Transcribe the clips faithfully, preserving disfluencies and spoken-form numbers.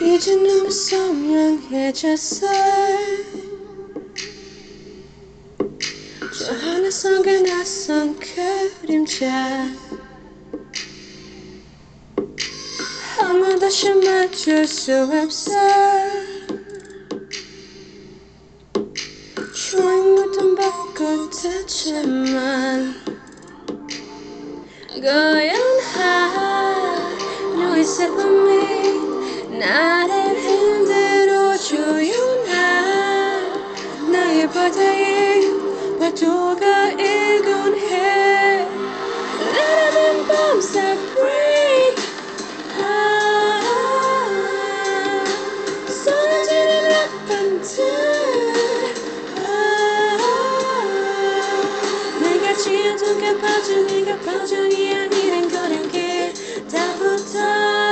이제 눈물 선명해졌어. 저 하늘 속에 낯선 그림자 아무 다시 맞출 수 없어. 추억 묻은 벚꽃 자체만 고연한 너의 슬픔이 나를 흔들어 조용한 나의 바다에 파도가 일곤해. 나라는 밤새 break 쏟아지는 라판들 내가 지어둔 파전 네가 파전이 아니란 걸 알게 다부터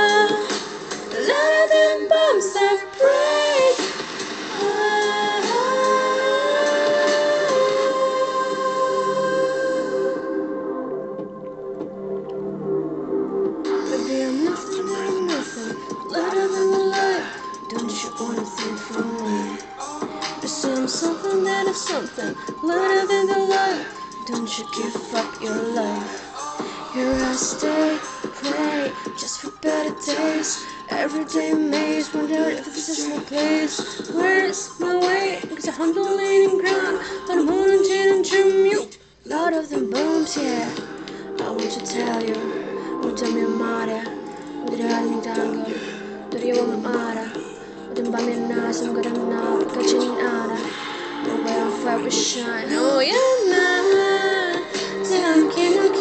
나라는 밤새 break Baby I'm nothing, I'm nothing Louder than the light Don't you wanna think from me Cause I'm something that is something Louder than the light Don't you give up your life Here I stay, pray Just for better days Every day amazed Wonder if this is my place Where's my way Cause I'm the leaning ground But I'm 오는지는 중요 Louder than bombs, yeah I want to tell you 어쩌면 말야 우리를 아름다운 걸 두려워만 알아 어떤 밤에 나 숨가라면 나 끝까지는 알아 But where I'm fire we shine Oh yeah 나 함께 느껴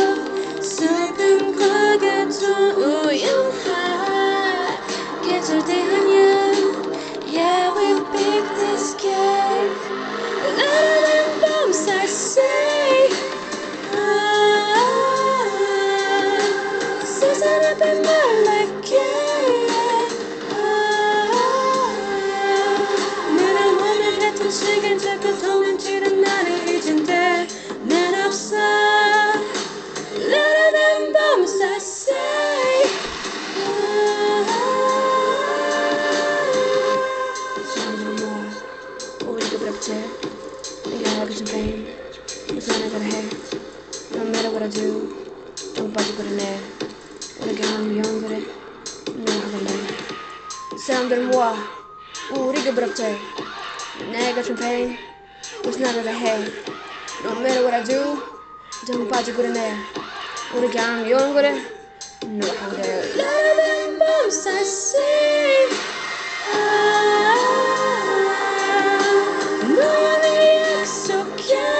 슬픔과 같은 우연한 계절대 아니야 Yeah we pick this game 나라는 밤새 say 세상 앞에 말랄게 내가 원했던 시간 자꾸 도망치는 나를 잊은데 난 없어 나라는 밤새 say Say no more 우리가 부럽지 네가 하고 싶은 pain 무슨 하나 해 No matter what I do ต้อง빠지고 그러네 우리가 하면 영 그래 너 하길래 사람들은 와 우리가 부럽지 내가 준 pain 무슨 하나 해 No matter what I do ต้อง빠지고 그러네 우리가 하면 영 그래 너 하길래 나라는 밤새 say 너와 내 약속이야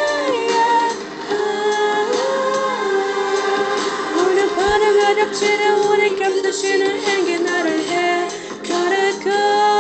어렵지는 우리 값도 쉬는 행기 나를 해 가라고